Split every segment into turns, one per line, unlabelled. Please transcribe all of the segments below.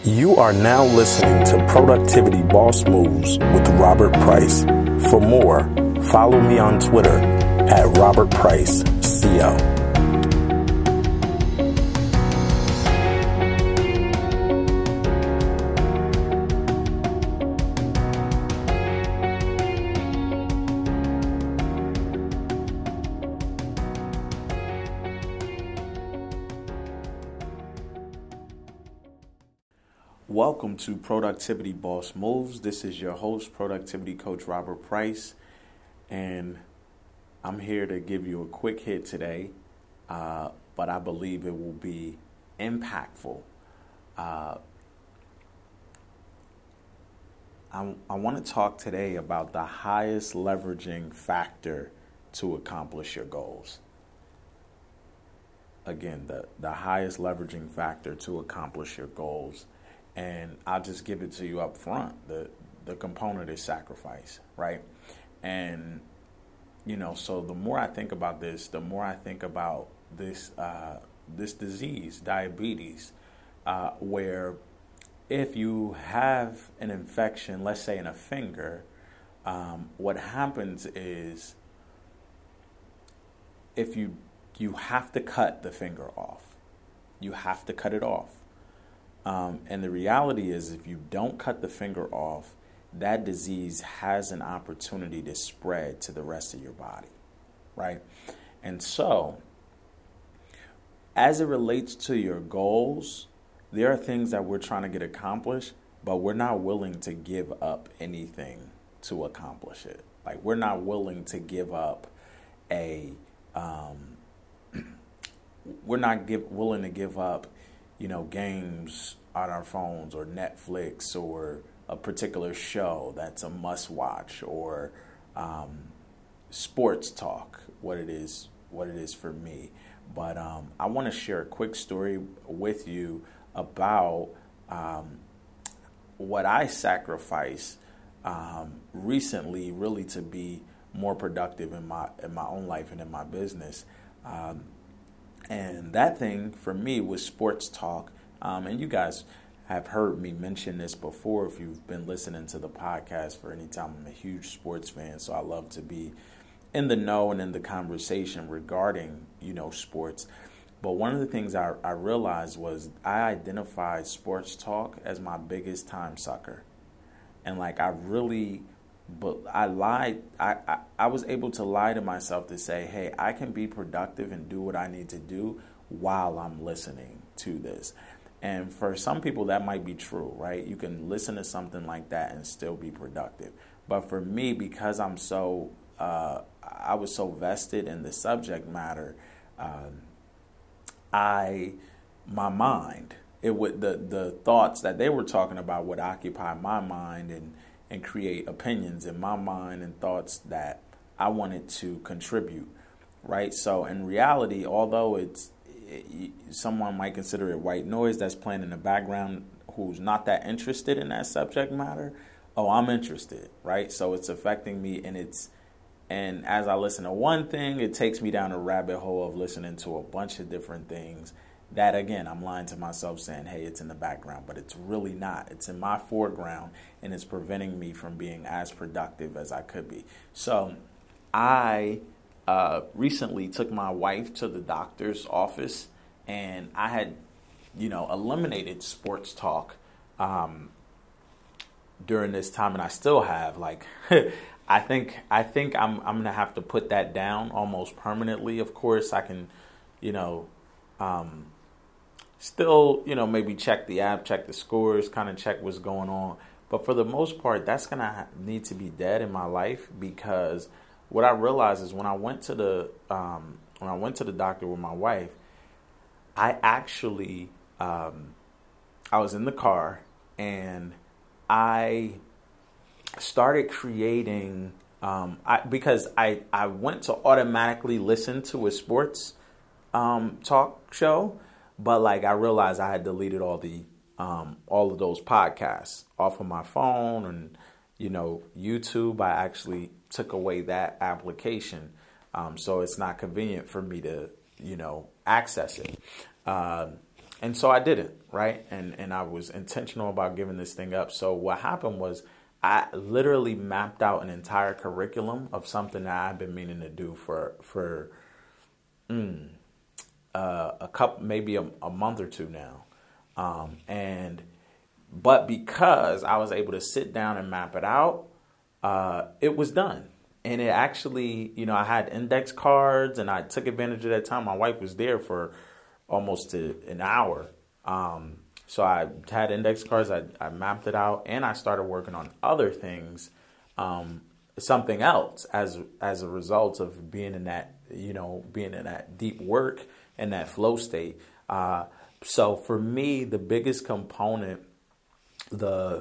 You are now listening to Productivity Boss Moves with Robert Price. For more, follow me on Twitter at Robert Price CO. Welcome to Productivity Boss Moves. This is your host, Productivity Coach Robert Price, and I'm here to give you a quick hit today, but I believe it will be impactful. I want to talk today about the highest leveraging factor to accomplish your goals. Again, the highest leveraging factor to accomplish your goals. And I'll just give it to you up front. The component is sacrifice, right? And, so the more I think about this, the more I think about this disease, diabetes, where if you have an infection, let's say in a finger, what happens is if you have to cut the finger off. You have to cut it off. And the reality is, if you don't cut the finger off, that disease has an opportunity to spread to the rest of your body, right? And so, as it relates to your goals, there are things that we're trying to get accomplished, but we're not willing to give up anything to accomplish it. Like, we're not willing to give up willing to give up games on our phones or Netflix or a particular show that's a must watch or sports talk, what it is for me. But I want to share a quick story with you about what I sacrificed recently, really, to be more productive in my own life and in my business. And that thing for me was sports talk. And you guys have heard me mention this before if you've been listening to the podcast for any time. I'm a huge sports fan, so I love to be in the know and in the conversation regarding, sports. But one of the things I realized was I identified sports talk as my biggest time sucker. And I lied. I was able to lie to myself to say, hey, I can be productive and do what I need to do while I'm listening to this. And for some people, that might be true, right? You can listen to something like that and still be productive. But for me, because I was so vested in the subject matter, my mind, the thoughts that they were talking about would occupy my mind and create opinions in my mind and thoughts that I wanted to contribute, right? So in reality, although someone might consider it white noise that's playing in the background who's not that interested in that subject matter, I'm interested, right? So it's affecting me, and as I listen to one thing, it takes me down a rabbit hole of listening to a bunch of different things that, again, I'm lying to myself saying, hey, it's in the background, but it's really not. It's in my foreground, and it's preventing me from being as productive as I could be. So I recently took my wife to the doctor's office, and I had, eliminated sports talk during this time, and I still have. I think I'm gonna have to put that down almost permanently. Of course, I can, still, maybe check the app, check the scores, kind of check what's going on. But for the most part, that's going to need to be dead in my life, because what I realized is when I went to the doctor with my wife, I actually I was in the car and I started creating because I went to automatically listen to a sports talk show, but I realized I had deleted all of those podcasts off of my phone, and YouTube. I actually took away that application, so it's not convenient for me to access it. And so I didn't, right? And I was intentional about giving this thing up. So what happened was I literally mapped out an entire curriculum of something that I've been meaning to do for a couple, maybe a month or two now. But because I was able to sit down and map it out, it was done. And it actually, I had index cards and I took advantage of that time. My wife was there for almost an hour. So I had index cards, I mapped it out, and I started working on other things, something else as a result of being in that, being in that deep work and that flow state. So for me, the biggest component, the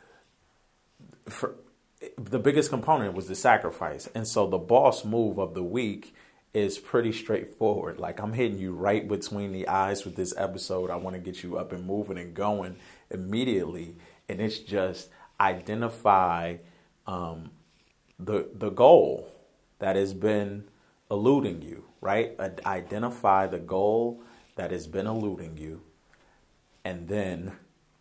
biggest component was the sacrifice. And so the boss move of the week is pretty straightforward. Like, I'm hitting you right between the eyes with this episode. I want to get you up and moving and going immediately. And it's just identify the goal that has been eluding you, right? Identify the goal that has been eluding you, and then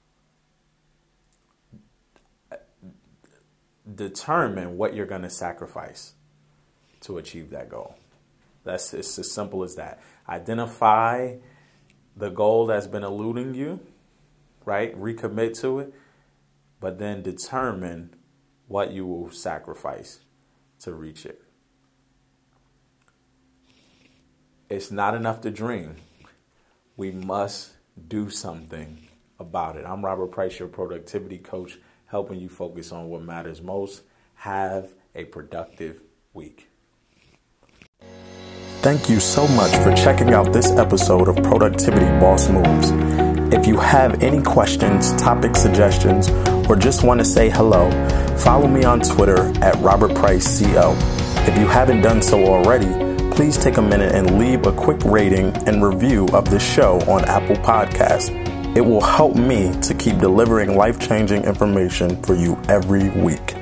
determine what you're going to sacrifice to achieve that goal. It's as simple as that. Identify the goal that's been eluding you, right? Recommit to it, but then determine what you will sacrifice to reach it. It's not enough to dream. We must do something about it. I'm Robert Price, your productivity coach, helping you focus on what matters most. Have a productive week. Thank you so much for checking out this episode of Productivity Boss Moves. If you have any questions, topic suggestions, or just want to say hello, follow me on Twitter at RobertPriceCO. If you haven't done so already, please take a minute and leave a quick rating and review of this show on Apple Podcasts. It will help me to keep delivering life-changing information for you every week.